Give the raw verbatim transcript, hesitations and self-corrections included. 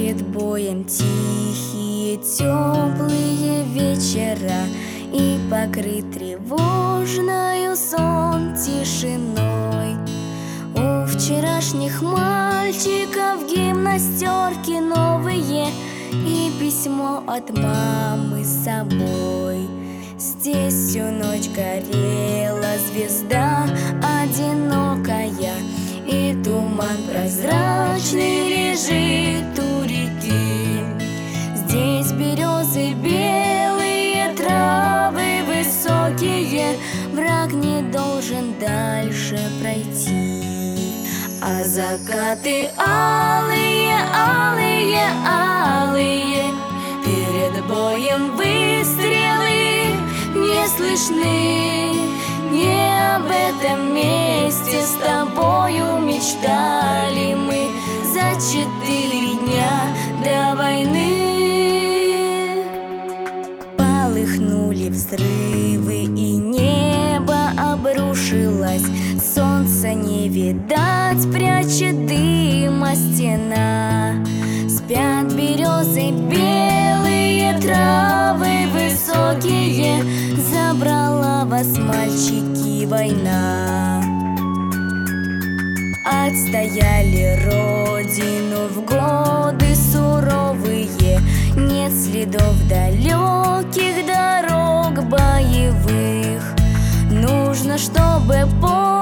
Перед боем тихие, теплые вечера, и покрыт тревожною сон тишиной. У вчерашних мальчиков гимнастерки новые и письмо от мамы с собой. Здесь всю ночь горела звезда одинокая, и туман прозрачный лежит у реки. Здесь березы белые, травы высокие, враг не должен дальше пройти. А закаты алые, алые, алые, перед боем выстрелы не слышны. Не об этом месте с тобою мечтали мы за четыре дня до войны. Полыхнули взрывы, и небо обрушилось. Солнца не видать, прячет дыма стена. Спят березы белые, травы высокие, забрала вас, мальчики, война. Отстояли родину в годы суровые, нет следов далеких дорог боевых. Нужно, чтобы по